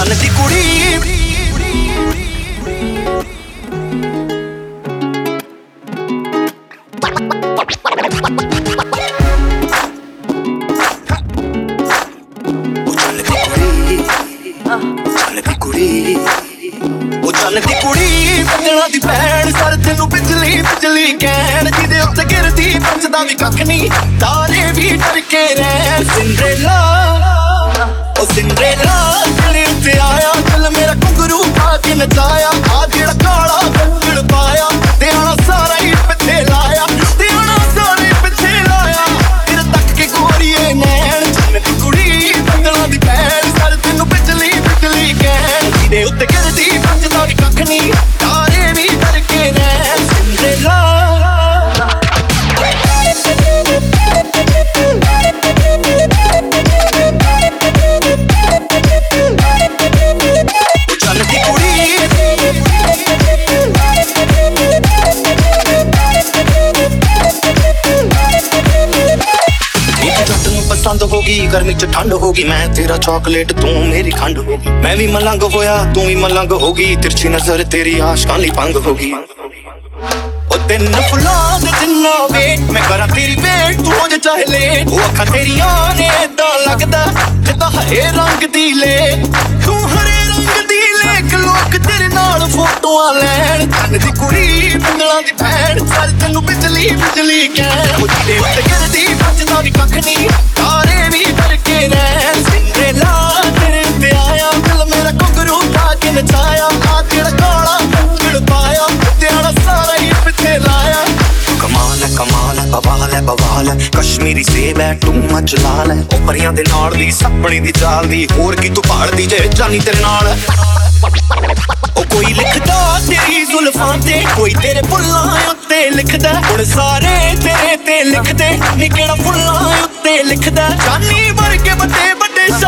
ਚੱਲ ਦੀ ਕੁੜੀ ਚੱਲਦੀ ਕੁੜੀ ਬੱਦਲਾਂ ਦੀ ਭੈਣ ਸਰ ਤੈਨੂੰ ਬਿਜਲੀ ਬਿਜਲੀ ਕਹਿਣ ਜਿਹਦੇ ਉੱਤੇ ਗਿਰਦੀ ਬਚਦਾ ਵੀ ਕੱਖ ਨਹੀਂ ਤਾਰੇ ਵੀ ਡਰ ਕੇ ਰਹਿਣ ਸਿੰਡਰੇਲਾ ਉਹ ਸਿੰਡਰੇਲਾ ਦਿਲ ਉੱਤੇ ਆਇਆ ਦਿਲ ਮੇਰਾ ਘੁੰਗਰੂ ਪਾ ਕੇ ਨਚਾਇਆ ਆ ਜਿਹੜਾ ਕਾਲਾ ਕੱਪੜ ਪਾਇਆ ਤੇ ਆਣਾ ਸਾਰਾ ਹੀ ਪਿੱਛੇ ਲਾਇਆ ਤੇ ਆਣਾ ਸਾਰਾ ਹੀ ਪਿੱਛੇ ਲਾਇਆ ਫਿਰ ਤੱਕ ਕੇ ਗੋਰੀਏ ਨੈਣ ਚੱਲਦੀ ਕੁੜੀ ਬੱਦਲਾਂ ਦੀ ਭੈਣ ਸਰ ਤੈਨੂੰ ਬਿਜਲੀ ਬਿਜਲੀ ਕਹਿਣ ਜਿਹਦੇ ਉੱਤੇ ਗਿਰਦੀ ਬਚਦਾ ਵੀ ਕੱਖ ਨਹੀਂ ਤਾਰੇ ਵੀ ਡਰ ਕੇ ਰਹਿਣ ਸਿੰਡਰੇਲਾ पसंद होगी गर्मी च ठंड होगी मैं तेरा चॉकलेट तू मेरी खंड होगी मैं भी मलंग होया तू भी मलंग होगी तिरछी नजर तेरी आशिकां दी भंग होगी ओ दिन फुलां दे जिन्ना वेट मैं करा तेरी वेट तू हो जा चाहे लेट ओ अखां तेरियां ने इदां लगदा जिद्दां हरे रंग दी ले तू हरे रंग दी लेक लोक तेरे नाल फोटोआं लैण तन दी कुड़ी बंगलां दी भैण सर तैनूं बिजली बिजली कहण ओ जिहदे उत्ते गिरदी बचदा भी कख नहीं तारे भी डर के रहन सिंडरेला तेरे उत्ते आया दिल मेरा घुंघरू पा के नचाया आ तेरा काला कंगड़ पाया ते आना सारा ही पिछे लाया कमाल है बवाल है कश्मीरी सेब है तू मच लाल है ओ परियां दे नाल दी सपने दी चाल दी होर की तू भालदी जे जानी तेरे नाल ओ कोई लिखदा तेरी जुल्फां ते कोई तेरे फुल्लां उत्ते लिखदा हुण सारे तेरे ते लिखदे नी केड़ा फुल्लां उत्ते लिखदा जानी वर्गे बड़े बड़े